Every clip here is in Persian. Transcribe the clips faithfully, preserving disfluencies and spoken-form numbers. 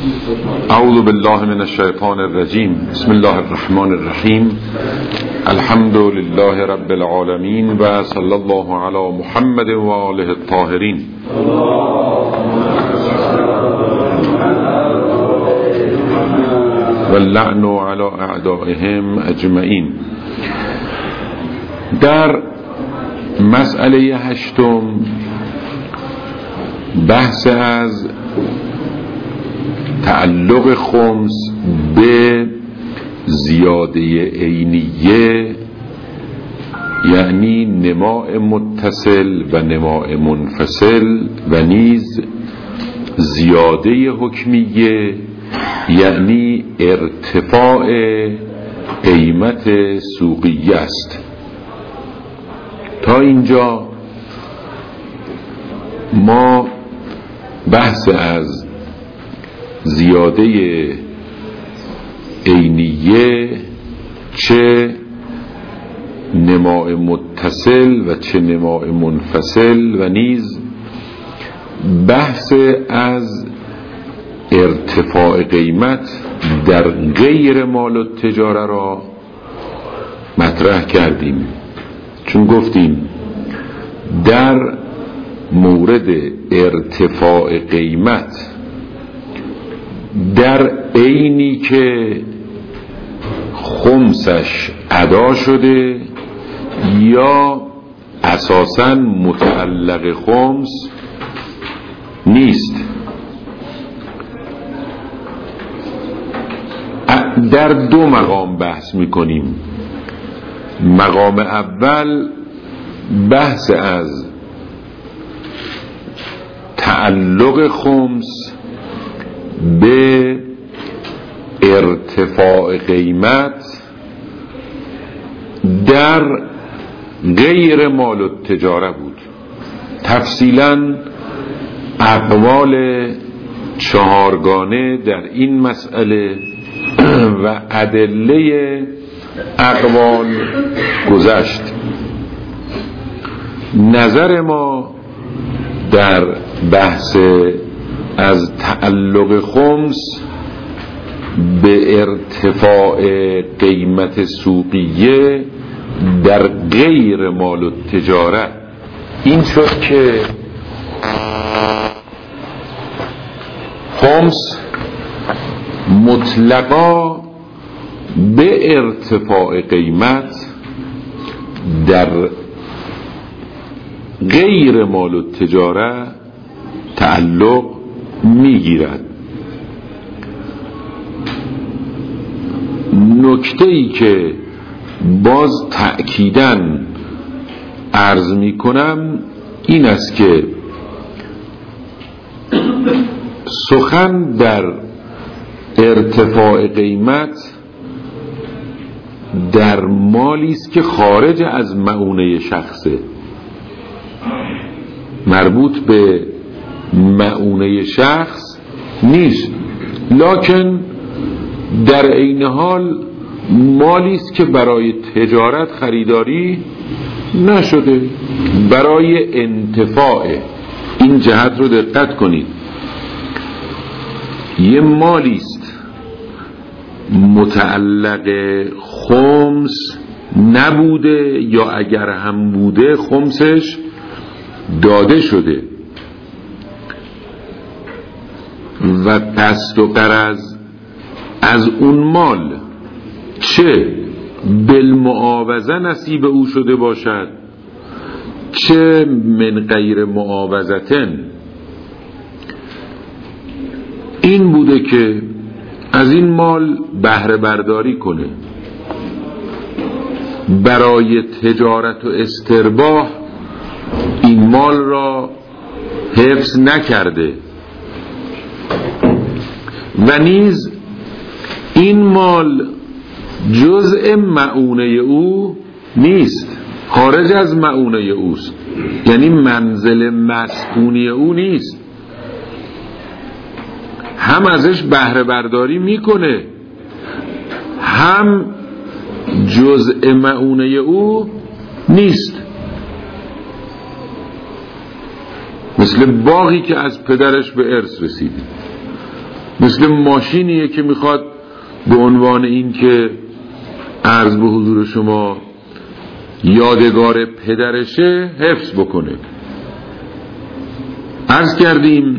اعوذ بالله من الشیطان الرجیم. بسم الله الرحمن الرحیم. الحمد لله رب العالمین و صلی الله علی محمد و آله الطاهرین. واللعن علی اعدائهم اجمعین. در مسئله هشتم بحث از تعلق خمس به زیاده عینیه، یعنی نماء متصل و نماء منفصل، و نیز زیاده حکمیه، یعنی ارتفاع قیمت سوقیه است. تا اینجا ما بحث از زیاده عینیه، چه نماء متصل و چه نماء منفصل، و نیز بحث از ارتفاع قیمت در غیر مال التجاره را مطرح کردیم. چون گفتیم در مورد ارتفاع قیمت در عینی که خمسش ادا شده یا اساساً متعلق خمس نیست، در دو مقام بحث میکنیم. مقام اول بحث از تعلق خمس به ارتفاع قیمت در غیر مال التجاره بود. تفصیلاً اقوال چهارگانه در این مسئله و ادله اقوال گذشت. نظر ما در بحث از تعلق خمس به ارتفاع قیمت سوقیه در غیر مال التجاره این شد که خمس مطلقا به ارتفاع قیمت در غیر مال التجاره تعلق میگیرد. نکته ای که باز تأکیداً عرض می کنم این است که سخن در ارتفاع قیمت در مالی است که خارج از مؤونه شخصه، مربوط به مؤونه شخص نیست، لکن در عین حال مالی است که برای تجارت خریداری نشده، برای انتفاع. این جهت رو دقت کنید. یه مالی است متعلق خمس نبوده، یا اگر هم بوده خمسش داده شده و قصد و غرض از اون مال چه بالمعاوضه نصیب او شده باشد، چه من غیر معاوضتن، این بوده که از این مال بهره برداری کنه، برای تجارت و استرباح این مال را حفظ نکرده، و نیز این مال جزء مؤونه او نیست، خارج از مؤونه اوست، یعنی منزل مسکونی او نیست. هم ازش بهره برداری میکنه، هم جزء مؤونه او نیست. مثل باغی که از پدرش به ارث رسید. مثل ماشینیه که میخواد به عنوان این که عرض به حضور شما یادگار پدرشه حفظ بکنه. عرض کردیم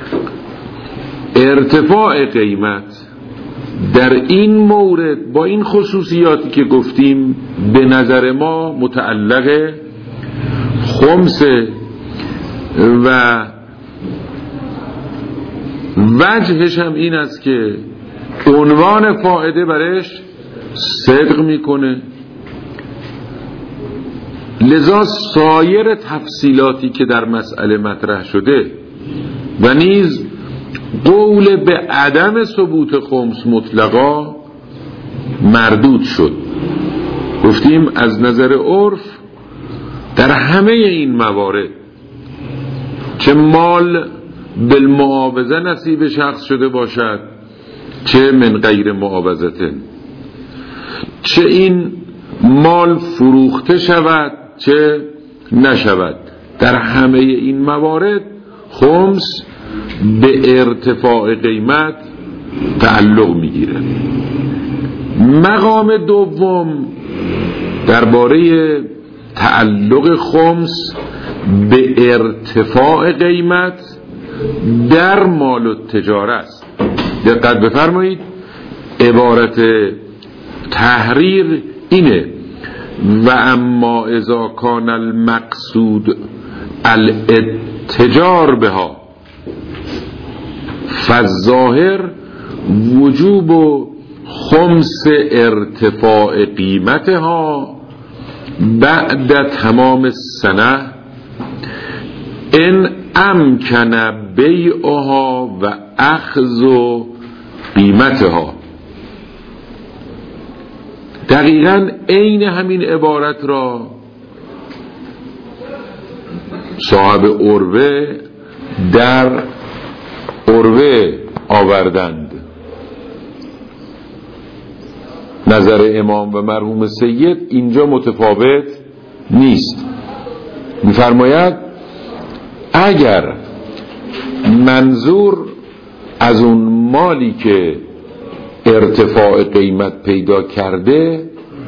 ارتفاع قیمت در این مورد با این خصوصیاتی که گفتیم به نظر ما متعلق خمسه و وجهش هم این است که عنوان فائده برش صدق میکنه، لذا سایر تفصیلاتی که در مسئله مطرح شده و نیز قول به عدم ثبوت خمس مطلقا مردود شد. گفتیم از نظر عرف در همه این موارد چه مال بالمعاوضه نصیب شخص شده باشد چه من غیر معاوضه، چه این مال فروخته شود چه نشود، در همه این موارد خمس به ارتفاع قیمت تعلق میگیره. مقام دوم درباره تعلق خمس به ارتفاع قیمت در مال و تجاره است. دقت بفرمایید، عبارت تحریر اینه: و اما اذا کان المقصود الاتجار بها فالظاهر وجوب خمس ارتفاع قیمتها بعد تمام السنه ان امکن بیعها و اخذ قیمتها. دقیقاً عین همین عبارت را صاحب عروه در عروه آوردند. نظر امام و مرحوم سید اینجا متفاوت نیست. می‌فرماید اگر منظور از اون مالی که ارتفاع قیمت پیدا کرده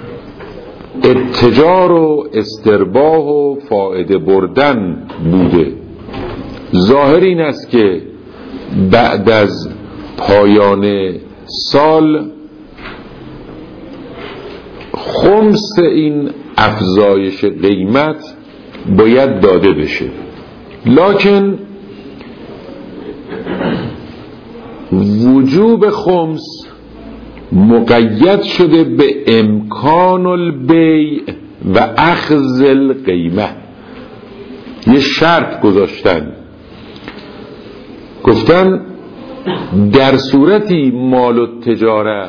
اتجار و استرباح و فائده بردن بوده، ظاهر این است که بعد از پایان سال خمس این افزایش قیمت باید داده بشه، لکن وجوب خمس مقید شده به امکان البیع و اخذ القیمه. یه شرط گذاشتن، گفتن در صورتی مال و تجاره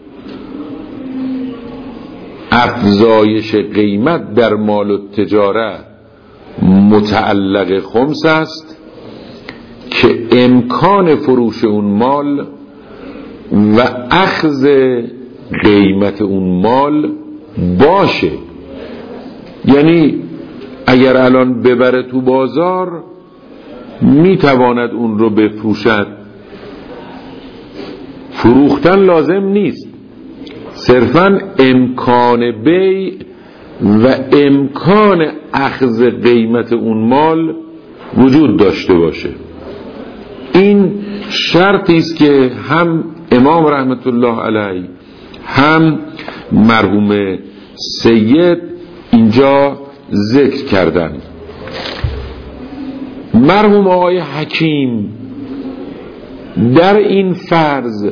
افزایش قیمت در مال و تجاره متعلق خمس است که امکان فروش اون مال و اخذ قیمت اون مال باشه. یعنی اگر الان ببره تو بازار میتواند اون رو بفروشد، فروختن لازم نیست، صرفاً امکان بیع و امکان اخذ قیمت اون مال وجود داشته باشه. این شرطی است که هم امام رحمت الله علیه هم مرحوم سید اینجا ذکر کردن. مرحوم آقای حکیم در این فرض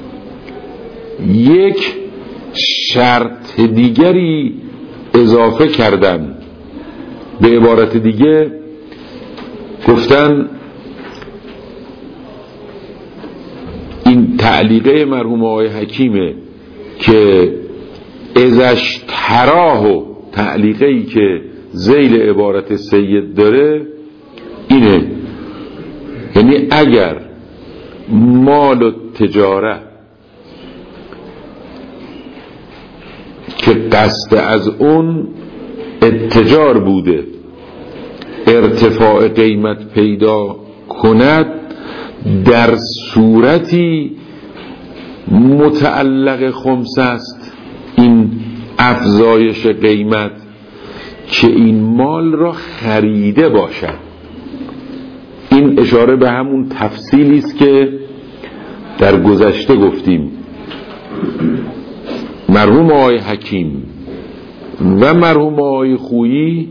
یک شرط دیگری اضافه کردن، به عبارت دیگه گفتن این تعلیقه مرحوم آقای حکیمه که ازش تراه، تعلیقه ای که ذیل عبارت سید داره اینه، یعنی اگر مال و تجاره که قصد از اون اتجار بوده ارتفاع قیمت پیدا کند در صورتی متعلق خمس است این افزایش قیمت که این مال را خریده باشد. این اشاره به همون تفصیلی است که در گذشته گفتیم. مرحوم آقای حکیم و مرحوم آقای خویی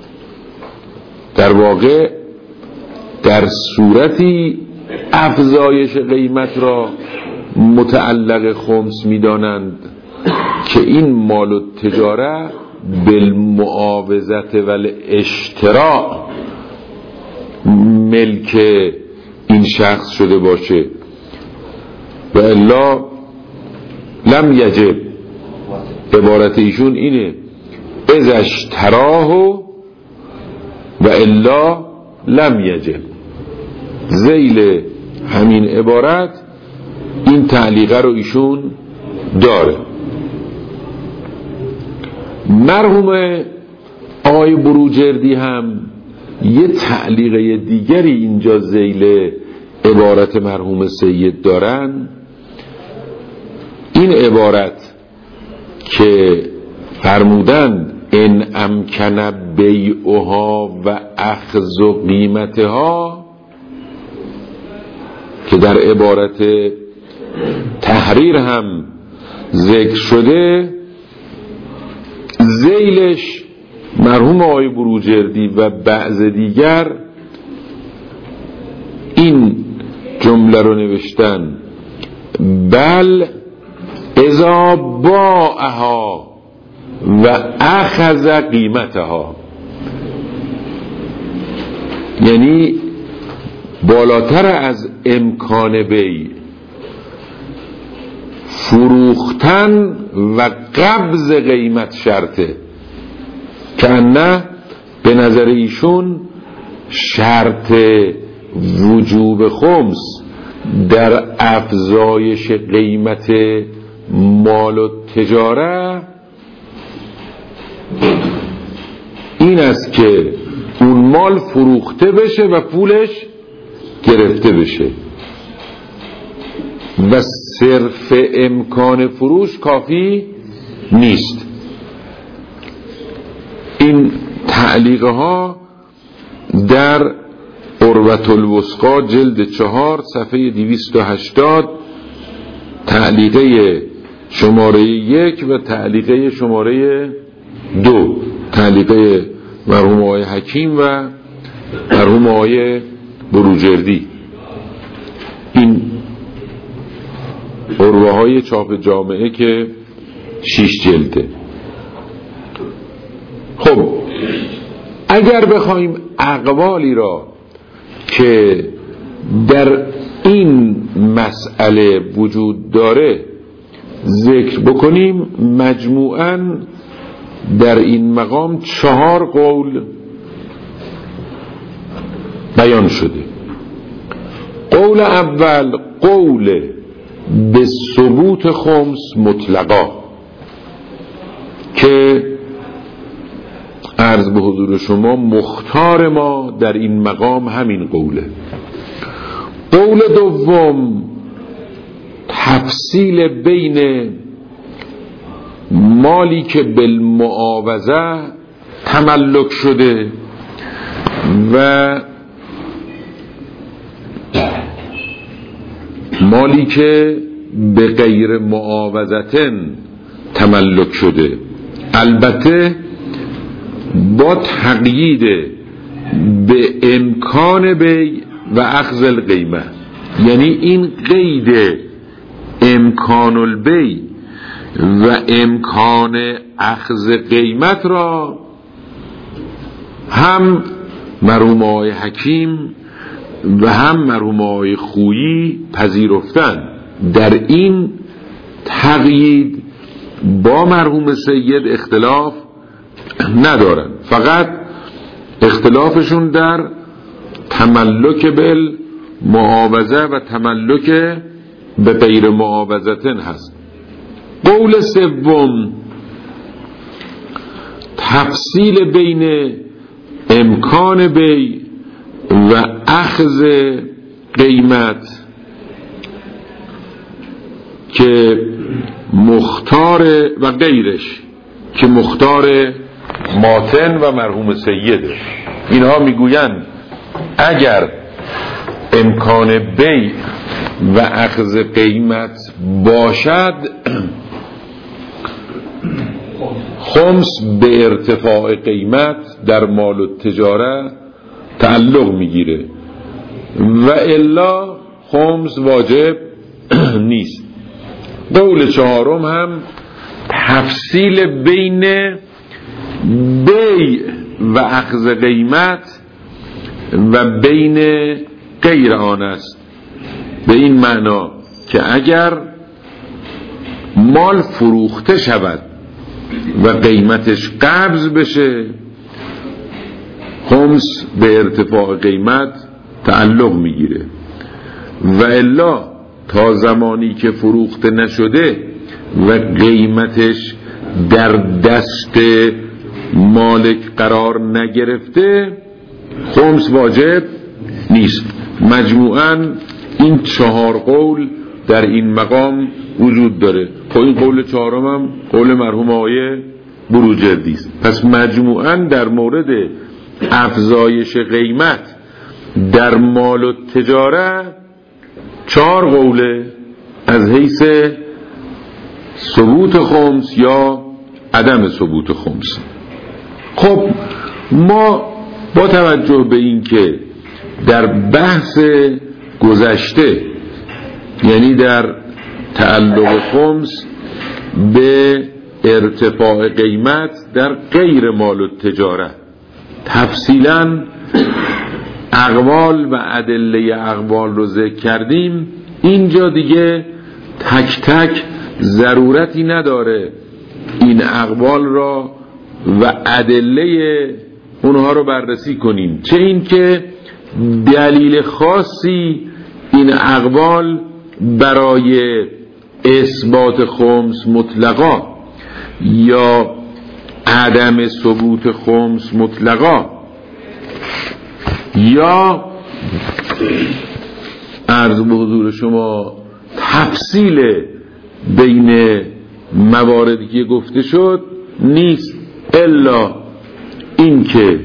در واقع در صورتی افزایش قیمت را متعلق خمس می‌دانند که این مال و تجاره بالمعاوضت و الاشتراء ملک این شخص شده باشه و الا لم یجب. عبارت ایشون اینه اذا اشتراه و الا لم یجب. ذیل همین عبارت این تعلیقه رو ایشون داره. مرحوم آقای بروجردی هم یه تعلیقه دیگری اینجا ذیل عبارت مرحوم سید دارن. این عبارت که فرمودند ان امکن بیعها و اخذ قیمتها که در عبارت تحریر هم ذکر شده، ذیلش مرحوم آقای بروجردی و بعض دیگر این جمله رو نوشتن بل اذا باعها و اخذ قیمتها، یعنی بالاتر از امکان بیع فروختن و قبض قیمت شرطه که نه به نظر ایشون شرط وجوب خمس در افزایش قیمت مال و تجاره این است که اون مال فروخته بشه و پولش گرفته بشه و صرف امکان فروش کافی نیست. این تعلیقه ها در عروة الوثقی جلد چهار صفحه دویست و هشتاد، تعلیقه شماره یک و تعلیقه شماره دو، تعلیقه مرحوم آقای حکیم و مرحوم آقای بروجردی، این عروه های چاپ جامعه که شیش جلده. خب اگر بخوایم اقوالی را که در این مسئله وجود داره ذکر بکنیم، مجموعاً در این مقام چهار قول بیان شده. قول اول قول به ثبوت خمس مطلقا که عرض به حضور شما مختار ما در این مقام همین قوله. قول دوم تفصیل بین مالی که بالمعاوضه تملک شده و مالی که به غیر معاوضتن تملک شده، البته با تقیید به امکان بی و اخذ القیمه، یعنی این قید امکان البی و امکان اخذ قیمت را هم مرحوم آقای حکیم و هم مرحوم آقای خویی پذیرفتن. در این تقیید با مرحوم سید اختلاف ندارن، فقط اختلافشون در تملک بال معاوضه و تملک به غیر معاوضتن هست. قول سوم تفصیل بین امکان بی و اخذ قیمت که مختار و غیرش که مختار ماتن و مرحوم سیده، اینها میگویند اگر امکان بیع و اخذ قیمت باشد خمس به ارتفاع قیمت در مال و تجاره تعلق میگیره و الا خمس واجب نیست. قول چهارم هم تفصیل بین بیع و اخذ قیمت و بین غیر آن است، به این معنا که اگر مال فروخته شود و قیمتش قبض بشه خمس به ارتفاع قیمت تعلق میگیره و الا تا زمانی که فروخته نشده و قیمتش در دست مالک قرار نگرفته خمس واجب نیست. مجموعاً این چهار قول در این مقام وجود داره. خب این قول چهارم هم قول مرحوم آقای بروجردی است. پس مجموعاً در مورد افزایش قیمت در مال و تجاره چهار قوله از حیث ثبوت خمس یا عدم ثبوت خمس. خب ما با توجه به این که در بحث گذشته یعنی در تعلق خمس به ارتفاع قیمت در غیر مال و تجاره تفصیلاً اقوال و ادله اقوال رو ذکر کردیم، اینجا دیگه تک تک ضرورتی نداره این اقوال را و ادله اونها رو بررسی کنیم، چه این که دلیل خاصی این اقوال برای اثبات خمس مطلقا یا عدم ثبوت خمس مطلقا یا عرض به حضور شما تفصیل بین مواردی که گفته شد نیست، الا این که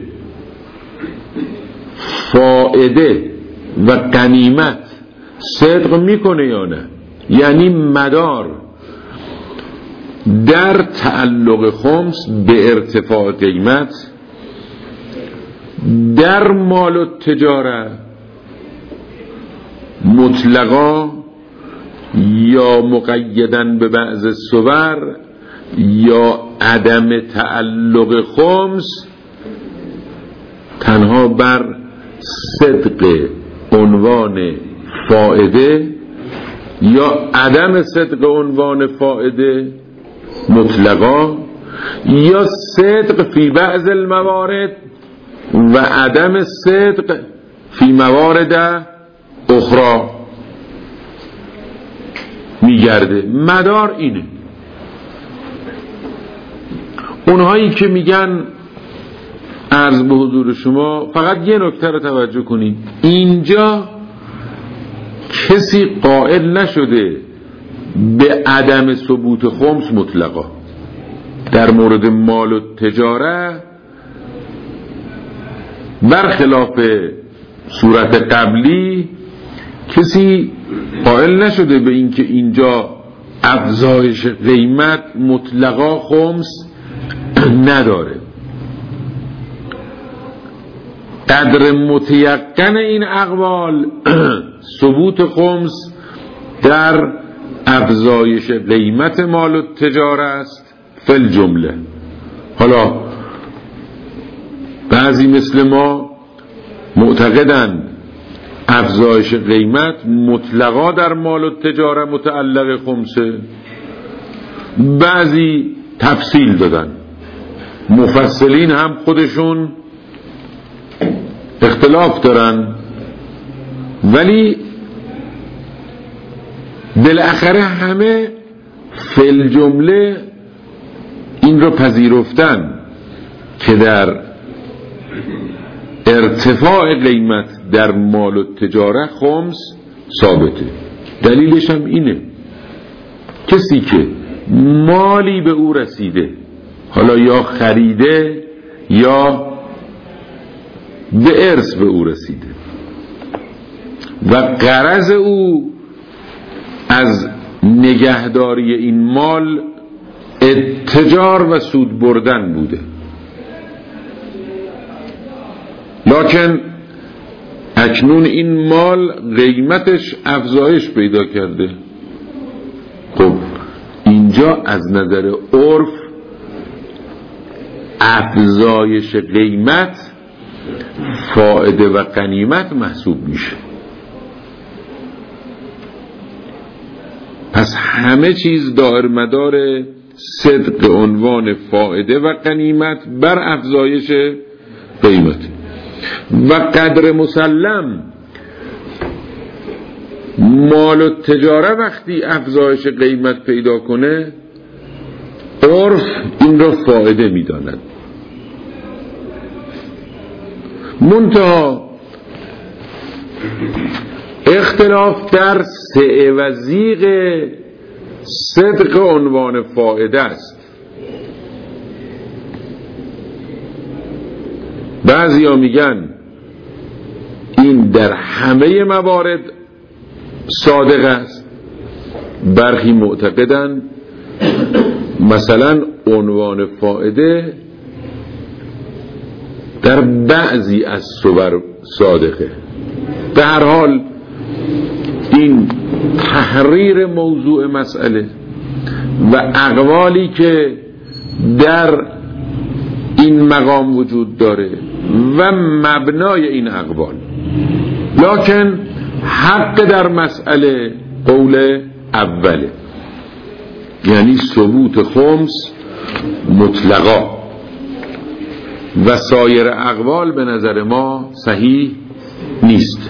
فائده و غنیمت صدق میکنه یا نه، یعنی مدار در تعلق خمس به ارتفاع قیمت در مال و تجاره مطلقا یا مقیدن به بعض صور یا عدم تعلق خمس تنها بر صدق عنوان فائده یا عدم صدق عنوان فائده مطلقا یا صدق فی بعض الموارد و عدم صدق فی موارد اخرى میگرده. مدار اینه. اونهایی که میگن عرض به حضور شما فقط یه نکته رو توجه کنید، اینجا کسی قائل نشده به عدم ثبوت خمس مطلقا. در مورد مال و تجاره برخلاف صورت قبلی کسی قائل نشده به اینکه اینجا افزایش قیمت مطلقا خمس نداره. قدر متیقن این اقوال ثبوت خمس در افزایش قیمت مال و تجاره است فل جمله. حالا بعضی مثل ما معتقدند افزایش قیمت مطلقا در مال و تجاره متعلق خمسه، بعضی تفصیل دادن، مفصلین هم خودشون اختلاف دارن، ولی بالاخره همه فل جمله این رو پذیرفتن که در ارتفاع قیمت در مال و تجاره خمس ثابته. دلیلش هم اینه، کسی که مالی به او رسیده، حالا یا خریده یا به ارث به او رسیده و غرض او از نگهداری این مال اتجار و سود بردن بوده، لکن اکنون این مال قیمتش افزایش پیدا کرده. خب اینجا از نظر عرف افزایش قیمت فائده و غنیمت محسوب میشه. پس همه چیز دائر مدار صدق عنوان فائده و غنیمت بر افزایش قیمت و قدر مسلم. مال و تجاره وقتی افزایش قیمت پیدا کنه عرف این را فائده میداند. منتها اختلاف در سعه و زیغ صدق عنوان فائده است. بعضی ها میگن این در همه موارد صادق است، برخی معتقدن مثلا عنوان فائده در بعضی از صور صادقه. به هر حال این تحریر موضوع مسئله و اقوالی که در این مقام وجود داره و مبنای این اقوال، لکن حق در مسئله قول اوله، یعنی ثبوت خمس مطلقا، و سایر اقوال به نظر ما صحیح نیست.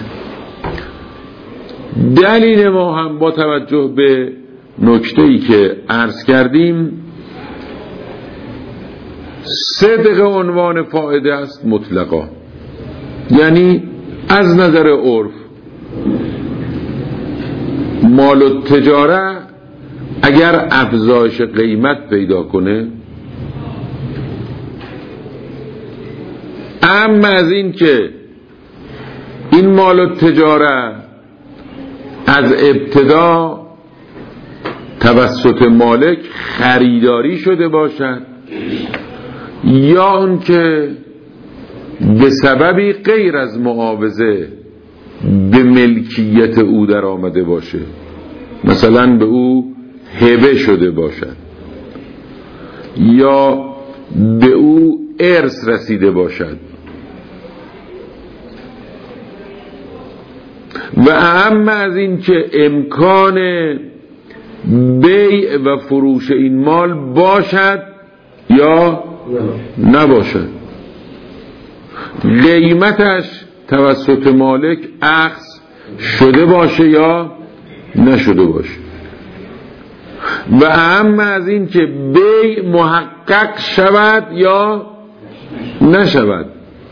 دلیل ما هم با توجه به نکته‌ای که عرض کردیم صدق عنوان فائده است مطلقا، یعنی از نظر عرف مال و تجاره اگر افزایش قیمت پیدا کنه، اما از این که این مال و تجاره از ابتدا توسط مالک خریداری شده باشد یا اون که به سببی غیر از معاوضه به ملکیت او در آمده باشه، مثلا به او هبه شده باشد یا به او ارث رسیده باشد، و اهم از این که امکان بیع و فروش این مال باشد یا نباشد، قیمتش توسط مالک اخذ شده باشه یا نشده باشه، و اهم از این که بیع محقق شود یا نشود،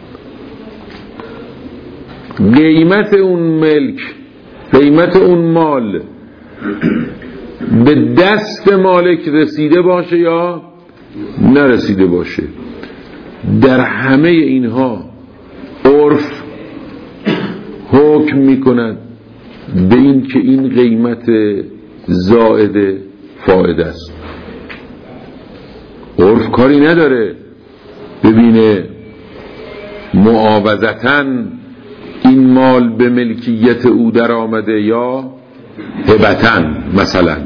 قیمت اون ملک، قیمت اون مال به دست مالک رسیده باشه یا نرسیده باشه. در همه اینها عرف حکم میکند به این که این قیمت زائد فائده است. عرف کاری نداره ببینه معاوضتاً این مال به ملکیت او در آمده یا هبتاً. مثلا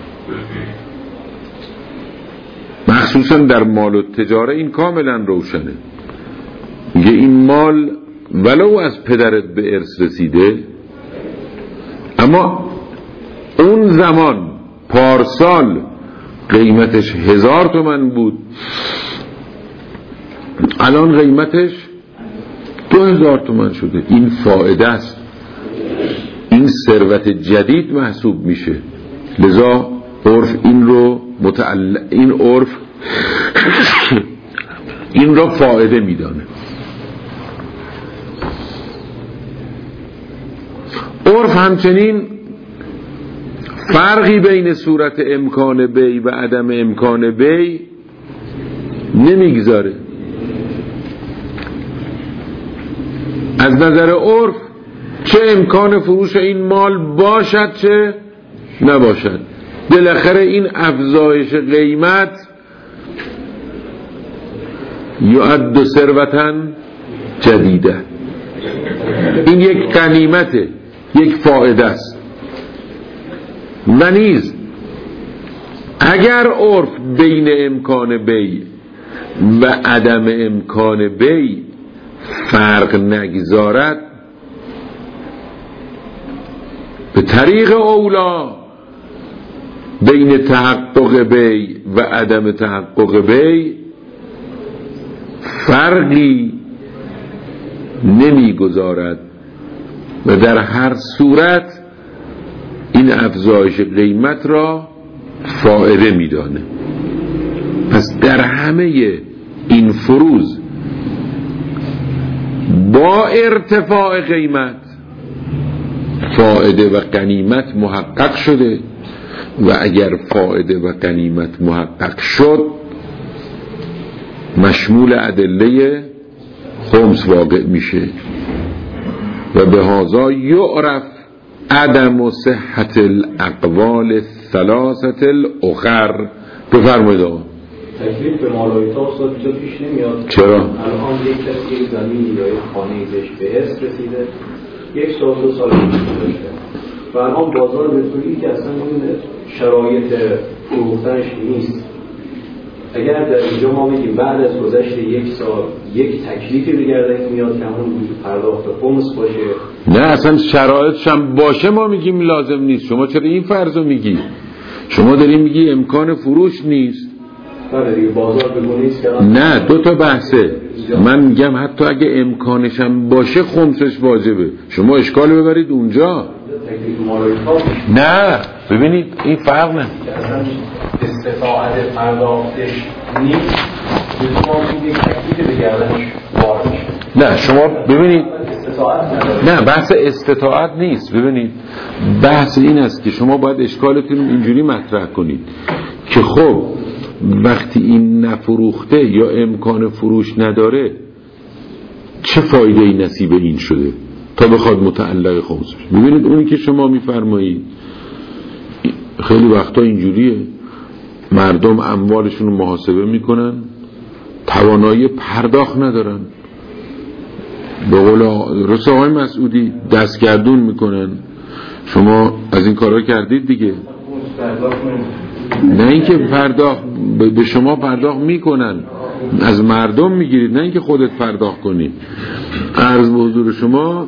مخصوصا در مال و تجاره این کاملا روشنه، میگه این مال ولو از پدرت به ارث رسیده، اما اون زمان پارسال قیمتش هزار تومن بود، الان قیمتش دو هزار تومن شده، این فائده است، این ثروت جدید محسوب میشه. لذا عرف این رو متعلق، این عرف این رو فائده میدانه. عرف همچنین فرقی بین صورت امکان بی و عدم امکان بی نمیگذاره. از نظر عرف چه امکان فروش این مال باشد چه نباشد، بالاخره این افزایش قیمت یعد ثروة جدیده، این یک غنیمته، یک فائده است. و نیز اگر عرف بین امکان بی و عدم امکان بی فرق نگذارد، به طریق اولا بین تحقق بی و عدم تحقق بی فرقی نمیگذارد و در هر صورت این افزایش قیمت را فائده میدانه. پس در همه این فروز با ارتفاع قیمت فائده و غنیمت محقق شده و اگر فائده و غنیمت محقق شد مشمول ادله خمس واقع میشه و به هذا یعرف عدم صحت الاقوال الثلاثه الاخر. بفرمایید آقا. تکلیف به مالایتا اصلا اینجا پیش نمیاد. چرا؟ الان یک کسی زمینی یا یک خانه‌ای بهش به ارث رسیده، یک سال دو سال داشته و الان بازار به طوری که اصلا این شرایط فروختنش نیست. اگر در اینجا ما میگیم بعد از گذشت یک سال یک تکلیفی به گردن میاد که همون پرداخت خمس باشه، نه اصلا شرایطش هم باشه ما میگیم لازم نیست. شما چرا این فرضو میگی؟ شما داری میگی امکان فروش نیست. بازار بگونیست که نه، دو تا بحثه. من میگم حتی اگه امکانش هم باشه خمسش واجبه. شما اشکال ببرید اونجا. نه ببینید این فرق نه. استطاعت پرداختش نیست، شما یک تکلیف به گردنش وارد میشه. نه شما ببینید، نه بحث استطاعت نیست. ببینید بحث این است که شما باید اشکالتون اینجوری مطرح کنید که خب وقتی این نفروخته یا امکان فروش نداره چه فایده ای نصیب این شده تا بخواد متعلق خمس بشه. ببینید اونی که شما میفرمایید خیلی وقتا اینجوریه، مردم اموالشون رو محاسبه میکنن، توانایی پرداخت ندارن، به قول رسول آقای مسعودی دستگردون میکنن. شما از این کارا کردید دیگه. نه اینکه پرداخت به شما پرداخت میکنن، از مردم میگیرید، نه اینکه خودت پرداخت کنی. عرض به حضور شما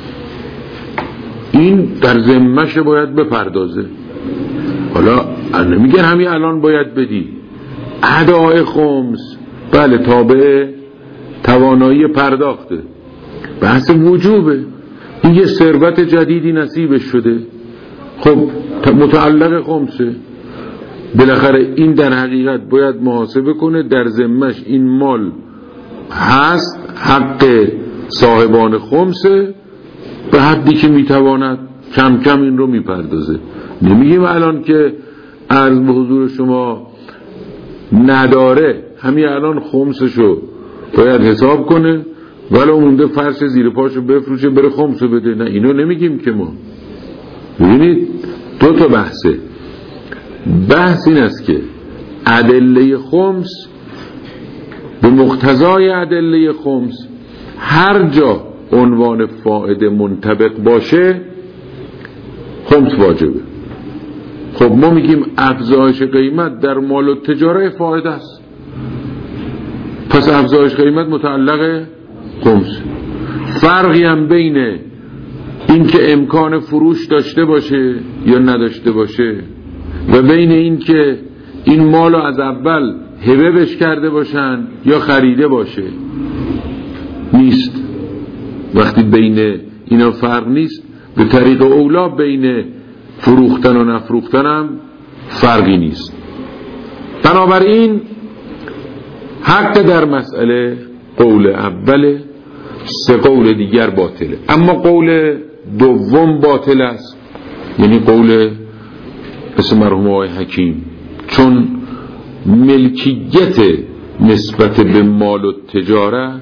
این در ذمه‌ش باید بپردازه. حالا نمیگن همین الان باید بدی. اداء خمس بله تابع توانایی پرداخته، بحث وجوبه. این یه ثروت جدیدی نصیبش شده، خب متعلق خمسه، بالاخره این در حقیقت باید محاسبه کنه در ذمه‌اش این مال هست، حق صاحبان خمسه، به حدی که میتواند کم کم این رو میپردازه. نمیگیم الان که عرض به حضور شما نداره همین الان خمسشو باید حساب کنه ولی مونده فرش زیر پاشو بفروشه بره خمسو بده. نه اینو نمیگیم که ما. ببینید دو تا بحثه. بحث این است که ادله خمس به مقتضای ادله خمس هر جا عنوان فائده منطبق باشه خمس واجبه. خب ما میگیم افزایش قیمت در مال و تجاره فائده است، پس افزایش قیمت متعلق خمس. فرقی هم بین این که امکان فروش داشته باشه یا نداشته باشه و بین این که این مالو از اول هبه بش کرده باشن یا خریده باشه نیست. وقتی بین اینا فرق نیست، به طریق اولا بین فروختن و نفروختن هم فرقی نیست. بنابراین حق در مسئله قول اوله، سه قول دیگر باطله. اما قول دوم باطل است، یعنی قول مثل مرحوم آقای حکیم، چون ملکیت نسبت به مال و تجاره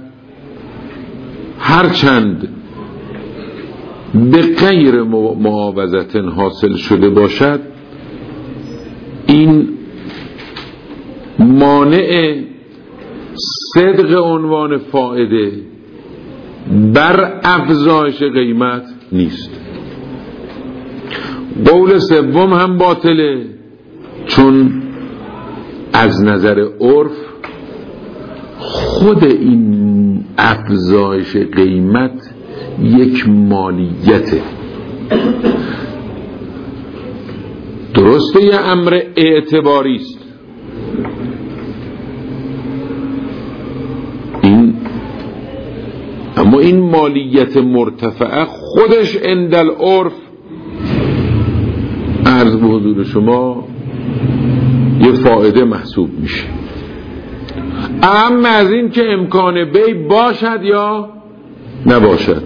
هرچند به غیر معاوضت حاصل شده باشد، این مانع صدق عنوان فائده بر افزایش قیمت نیست. قول سوم هم باطله، چون از نظر عرف خود این افزایش قیمت یک مالیته. درسته یه امر اعتباری است، این اما این مالیت مرتفعه خودش عند العرف عرض به حضور شما یه فائده محسوب میشه. اما از این که امکان بی باشد یا نباشد،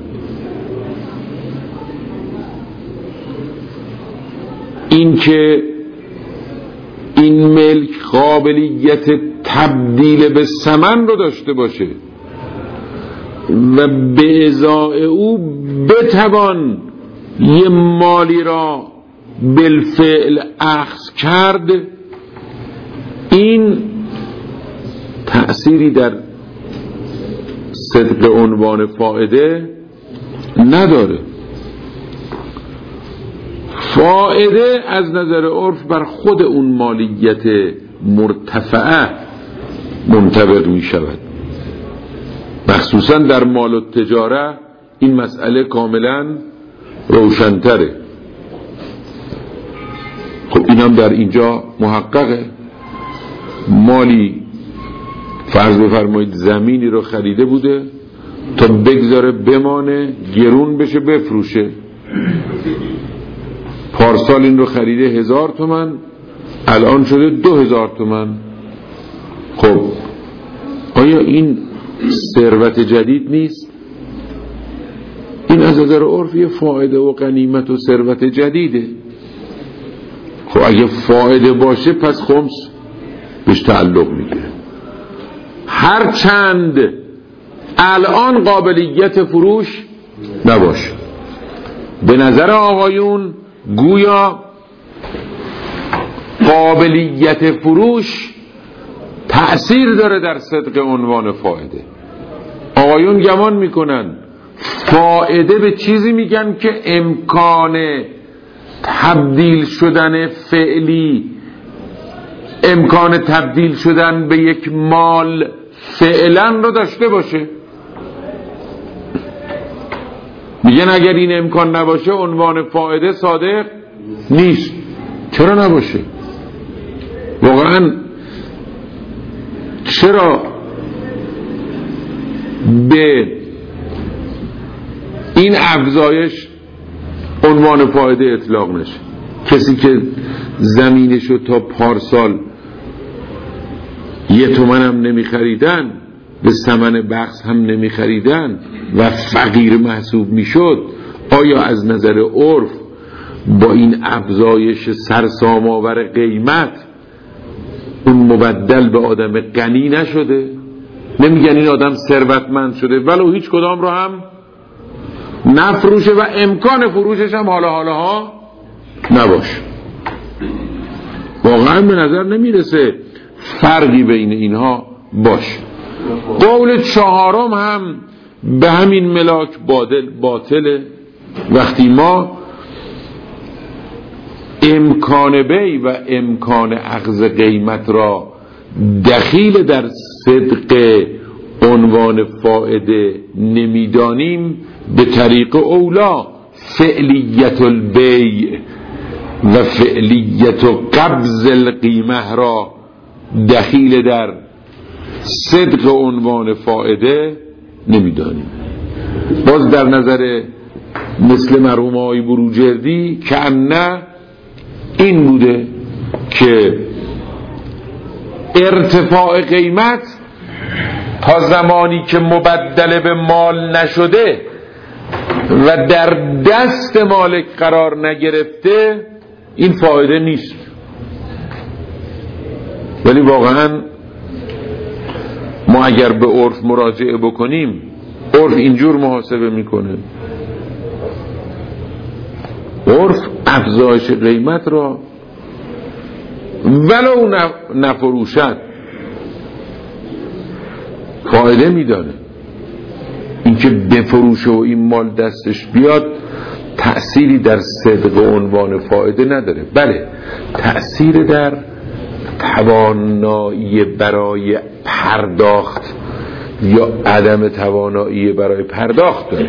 این که این ملک قابلیت تبدیل به ثمن رو داشته باشه و به ازای او بتوان یه مالی را بالفعل اخذ کرد، این تأثیری در صدق عنوان فائده نداره. فائده از نظر عرف بر خود اون مالیت مرتفعه منطبق می شود. مخصوصا در مال و تجاره این مسئله کاملا روشن‌تره. خب این هم در اینجا محققه. مالی فرض بفرمایید زمینی رو خریده بوده تا بگذاره بمانه گرون بشه بفروشه، پارسال این رو خریده هزار تومن، الان شده دو هزار تومن. خب آیا این ثروت جدید نیست؟ این از نظر عرف یه فائده و غنیمت و ثروت جدیده. خب اگه فائده باشه پس خمس بهش تعلق میگیره، هر چند الان قابلیت فروش نباشه. به نظر آقایون گویا قابلیت فروش تأثیر داره در صدق عنوان فائده. آقایون گمان میکنن فائده به چیزی میگن که امکان تبدیل شدن فعلی، امکان تبدیل شدن به یک مال فعلا رو داشته باشه. میگن اگر این امکان نباشه عنوان فائده صادق نیست. چرا نباشه؟ واقعا چرا به این افزایش عنوان فائده اطلاق نشه؟ کسی که زمینشو تا پارسال یه تومن هم نمی خریدن، به ثمن بخس هم نمی خریدن و فقیر محسوب می شد، آیا از نظر عرف با این افزایش سرسام‌آور قیمت اون مبدل به آدم غنی نشده؟ نمیگن این آدم ثروتمند شده ولو هیچ کدام رو هم نفروشه و امکان فروشش هم حالا حالا ها نباشه. واقعا به نظر نمیرسه فرقی بین اینها باشه. قول چهارم هم به همین ملاک باطل باطله. وقتی ما امکان بی و امکان اخذ قیمت را دخیل در صدق عنوان فائده نمیدانیم، به طریق اولا فعلیت البیع و فعلیت قبض القیمه را دخیل در صدق عنوان فائده نمیدانیم. باز در نظر مثل مرحوم آقای بروجردی که نه این بوده که ارتفاع قیمت تا زمانی که مبدل به مال نشده و در دست مالک قرار نگرفته این فایده نیست. ولی واقعا ما اگر به عرف مراجعه بکنیم، عرف اینجور محاسبه میکنه. عرف افزایش قیمت را ولو نفروشد فایده میدانه. اینکه بفروشه و این مال دستش بیاد تأثیری در صدق و عنوان فایده نداره. بله تأثیر در توانایی برای پرداخت یا عدم توانایی برای پرداخت داره،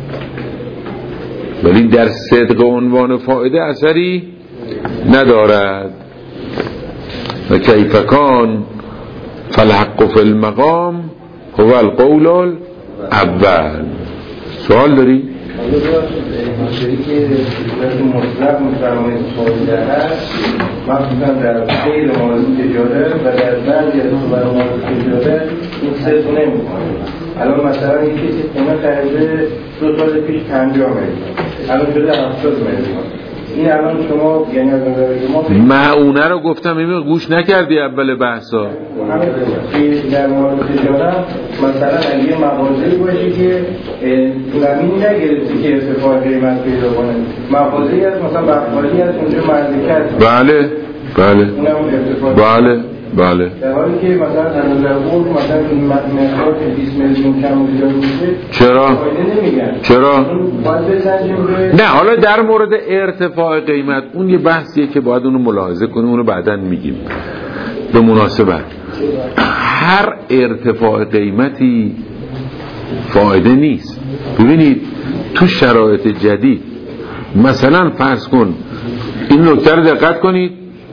ولی در صدق و عنوان فایده اثری ندارد. و کیف کان فالحق فی المقام هو القول الاول. سوال داری؟ مسئله که صورت مطلق مفرمایید فایده هست، مخصوصا در خیلی مورد تجاره و در بعضی از مورد تجاره این صرف نمی‌کنه. الان مثلا یک کسی خونه خریده دو سال پیش پنجاه میلیون، الان شده هفتاد میلیون. این الان شما یعنی از نظر شما معونه رو گفتم این گوش نکردی اول بحثا. همین در مورد تجارت مثلا اگه یه مغازه‌ای باشه که زمین نگرفته که ارتفاع قیمت پیدا کنه، مغازه‌ای هست مثلا بقالی هست اونجا مالکیت، بله بله اونم ارتفاع بله بله، در حالی که مثلا در نظر اون مثلا این مقدار که بیست میلیون کم ایجاد میشه چرا؟ نمیگن چرا؟ باید بسنجیم نه حالا در مورد ارتفاع قیمت اون یه بحثیه که باید اونو ملاحظه کنیم، اونو بعداً میگیم به مناسبت. هر ارتفاع قیمتی فایده نیست. ببینید تو شرایط جدید مثلا فرض کن این نکته رو دقت کنید،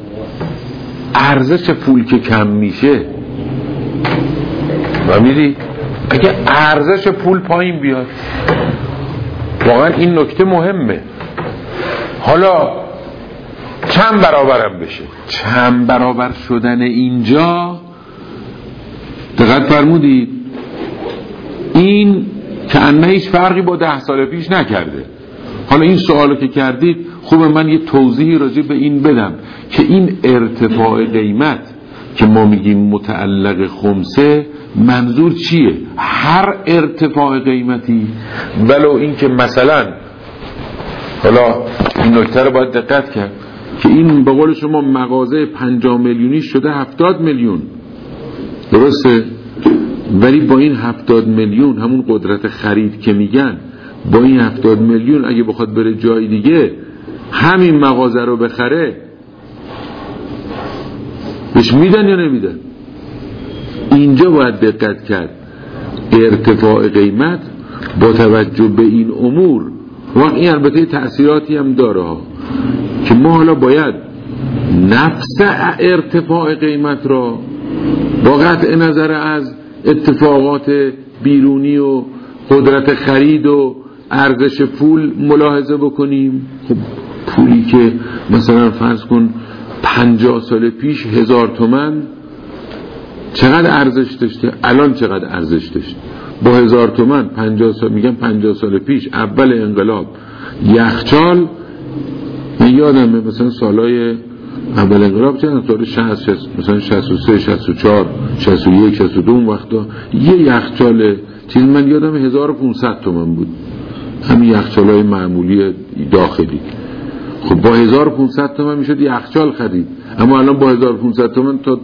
ارزش پول که کم میشه و میدی اگه ارزش پول پایین بیاد، واقعا این نکته مهمه. حالا چند برابرم بشه، چند برابر شدن اینجا دقت فرمودید این که انه هیچ فرقی با ده سال پیش نکرده. حالا این سوالو که کردید خوبه من یه توضیحی راجع به این بدم که این ارتفاع قیمت که ما میگیم متعلق خمسه منظور چیه. هر ارتفاع قیمتی ولو این که مثلا حالا این نکته رو باید دقت کرد که این به قول شما مغازه پنجاه میلیونی شده هفتاد میلیون، درسته؟ ولی با این هفتاد میلیون همون قدرت خرید که میگن، با این هفتاد میلیون اگه بخواد بره جای دیگه همین مغازه رو بخره بهش میدن یا نمیدن؟ اینجا باید دقت کرد. ارتفاع قیمت با توجه به این امور و این البته تأثیراتی هم داره ها که ما حالا باید نفس ارتفاع قیمت را با قطع نظر از اتفاقات بیرونی و قدرت خرید و ارزش پول ملاحظه بکنیم. خب پولی که مثلا فرض کن پنجاه سال پیش هزار تومن چقدر ارزش داشته، الان چقدر ارزش داشته. با هزار تومن پنجاه سال، میگم پنجاه سال پیش اول انقلاب یخچال، من یادمه مثلا سالای اول انقلاب چند سال شصت مثلا شصت و سه شصت و چهار شصت و یک شصت و دو اون وقتا یه یخچال چیز من یادم هزار و پانصد تومن بود، همین یخچالای معمولی داخلی. خب با هزار و پانصد تومن میشد یخچال خرید، اما الان با هزار و پانصد تومن تا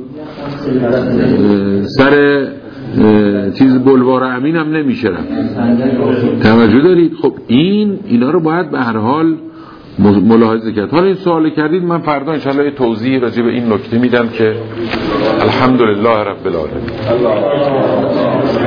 سر چیز بلوار امین هم نمیشه رفت. توجه دارید؟ خب این اینا رو باید به هر حال ملاحظه کرد. حالا این سوال کردید، من فردا انشاءالله یه توضیح راجع به این نکته میدم که الحمدلله رب العالمین.